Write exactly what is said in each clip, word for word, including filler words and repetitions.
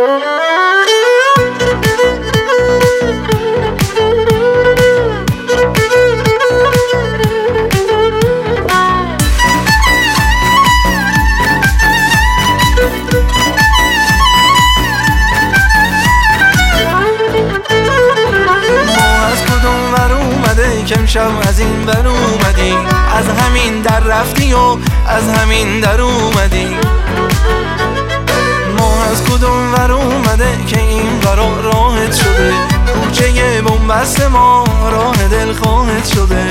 کم شب از این ور اومدی، از همین در رفتی و از همین در اومدی. ما از کدوم ور اومده که این ورا راحت شده، کوچه بنبست ما راه دلخواهت شده.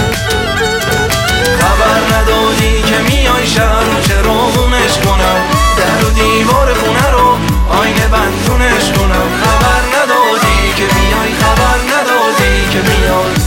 خبر ندادی که میای شهر رو چراغونش کنم، در و دیوار خونه رو آینه بندونش کنم. خبر ندادی که میای، خبر ندادی که میای.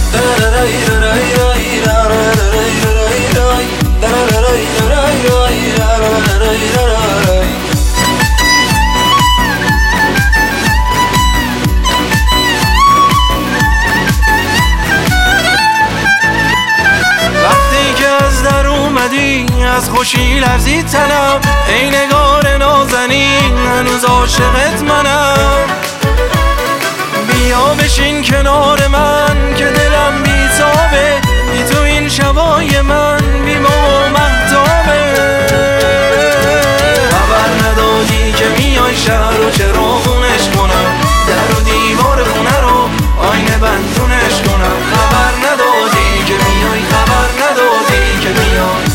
وقتی که از در اومدی از خوشی لرزید تنم، ای نگار نازنین هنوز عاشقت منم. بیا بشین کنار من که دلم بیتابه، بی تو این شبای من بی ما و مهتابه. خبر ندادی که میای شهر رو چراغونش کنم، در و دیوار خونه رو آینه بندونش کنم. خبر ندادی که میای، خبر ندادی که میای.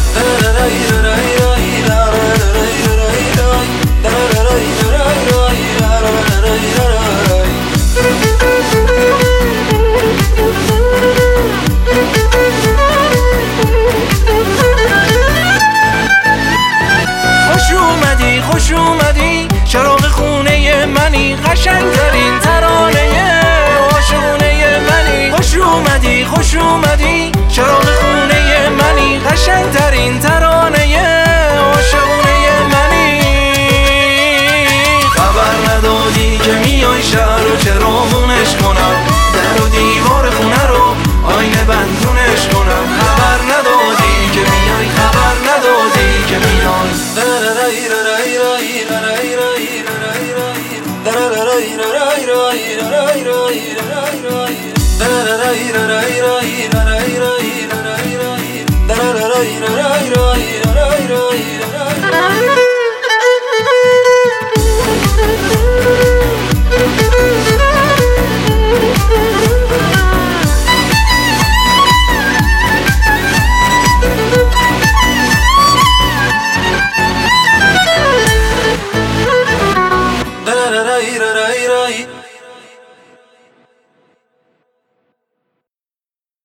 خوش اومدی چراغ خونه منی، قشنگترین ترانه عاشقونه منی. خوش اومدی خوش اومدی چراغ خونه منی، قشنگترین ترانه عاشقونه منی. خبر ندادی که میای شهر رو چراغونش کنم، در و دیوار خونه رو آینه بندونش کنم. خبر ندادی که میای، خبر ندادی که میای. Ray ray ray ray